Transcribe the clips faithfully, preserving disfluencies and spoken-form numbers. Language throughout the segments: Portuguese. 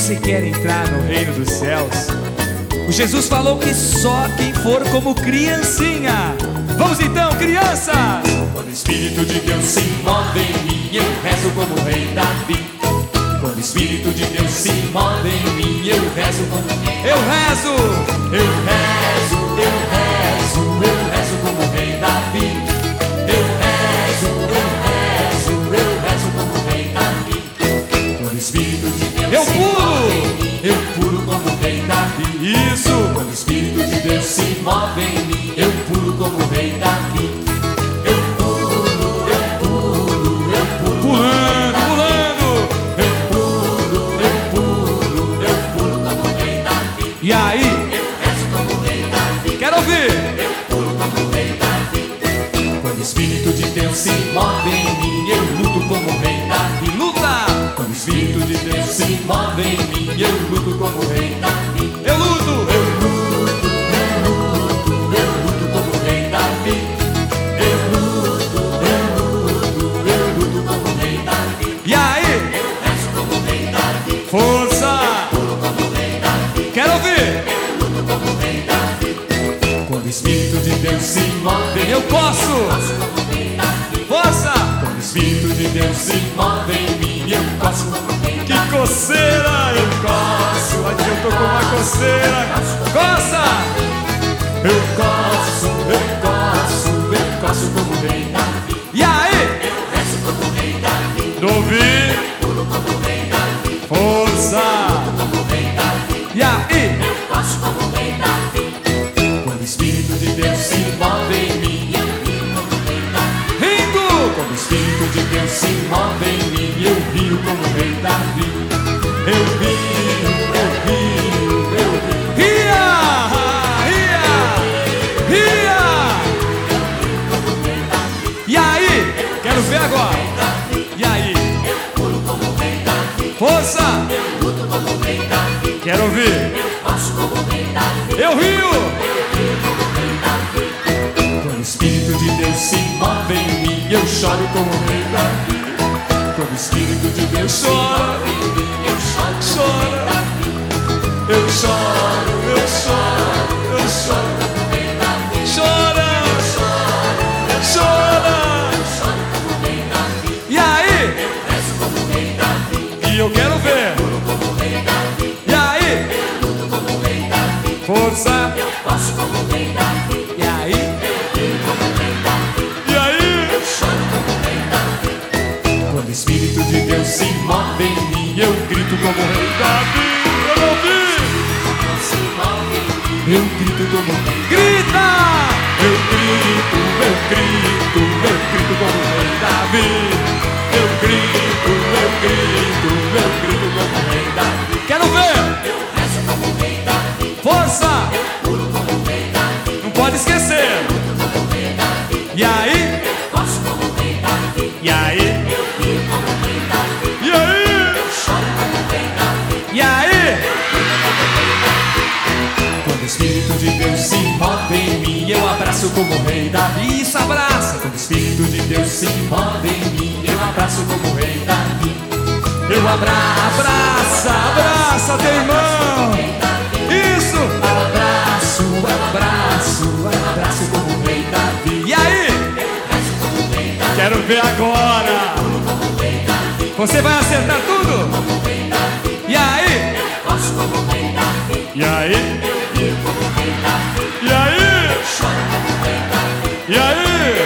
você quer entrar no reino dos céus, o Jesus falou que só quem for como criancinha. Vamos então, crianças! Quando o Espírito de Deus se move em mim, eu rezo como o rei Davi. Quando o Espírito de Deus se move em mim, eu rezo como Eu rezo! Eu rezo, eu rezo, eu rezo como o rei Davi. Eu rezo, eu rezo, eu rezo como o rei Davi. Quando o Espírito de Deus Eu se pulo! move em mim, eu pulo como o rei Davi. Isso! Quando o Espírito de Deus se move em mim, eu pulo como o rei Davi. Eu pulo, eu pulo, eu pulo. Pulando, pulando! Eu pulo, eu pulo, eu pulo como o rei Davi. E aí? Eu rezo como o rei Davi. Quero ouvir! Eu pulo como o rei Davi. Quando o Espírito de Deus se move em mim, eu luto como o rei Davi. Luta! Quando o Espírito de Deus se move em mim, eu luto como o rei Davi. Eu luto! Eu luto, eu luto, eu luto como o rei Davi. Eu luto, eu luto, eu luto como o rei Davi. E aí? Eu rezo como o rei Davi. Força! Pulo como o rei Davi. Quero ouvir! Eu luto como o rei Davi. Quando o Espírito de Deus se move, Eu posso! faço como o rei Davi. Força! Quando o Espírito de Deus se move em mim, eu posso como o rei Davi. Que coceira! Eu coço! Aqui eu tô com uma coceira! Coça! Eu coço, eu coço, eu coço como o rei Davi. E aí? Eu rezo como o rei Davi. Não ouvi! Pulo como o rei Davi. Força! Como o rei Davi. E aí? Eu faço como o rei Davi. Quando o Espírito de Deus se move em mim, eu rio como o rei Davi. Rindo! Quando o Espírito de Deus se move em mim, eu rio como o rei Davi. Eu rio, eu rio, eu rio. Ria! Ria! Ria! E aí? Quero ver agora! E aí? Eu pulo como o rei Davi. Força! Eu luto como o rei Davi. Quero ouvir! Eu faço como o rei Davi. Eu rio! Quando o Espírito de Deus se move em mim, eu choro como o rei Davi. Quando o Espírito de Deus se move em mim, eu choro como o rei Davi. Eu choro, eu choro, eu choro como o rei Davi. Chora! Eu choro, Chora! eu choro como o rei Davi. E aí? Eu rezo como o rei Davi. E eu quero ver! Pulo como o rei Davi. E aí? Eu luto como o rei Davi. Força! Eu faço como o rei Davi. E aí? Eu rio como o rei Davi. E aí? Eu choro como o rei Davi. Quando o Espírito de Deus se move em mim, eu grito como o rei Davi. Eu não vi! Se move em mim, eu grito como o rei Davi. Grita! Eu grito, eu grito, eu grito como o rei Davi. Eu grito, eu grito, eu grito como o rei Davi. Quero ver! Eu rezo como o rei Davi. Força! Eu pulo como o rei Davi. Não pode esquecer! Luto como o rei Davi. E aí? Eu faço como o rei Davi. E aí? Eu rio como o rei Davi. E aí? Eu choro como o rei Davi. E aí? Quando o Espírito de Deus se move em mim, eu abraço como o rei Davi. Isso, abraça! Quando o Espírito de Deus se move em mim, eu abraço como o rei Davi. Eu abraço, Abraça! Abraça teu irmão! Isso! eu abraço, eu abraço, eu abraço como o rei Davi. E aí? Rezo como o rei Davi. Quero ver agora! Como o rei Davi. Você vai acertar tudo? Como o rei Davi. E aí? Faço como o rei Davi. E aí? Eu rio como o rei Davi. E aí? Choro como o rei Davi. E aí?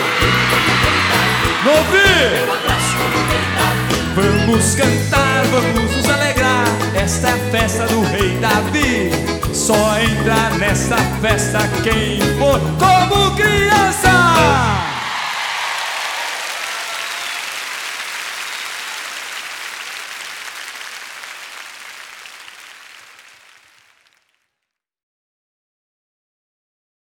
Não ouvi? Abraço como o rei Davi. Vamos cantar, vamos nos alegrar. Esta é a festa do rei Davi. Só entra nesta festa quem for como criança.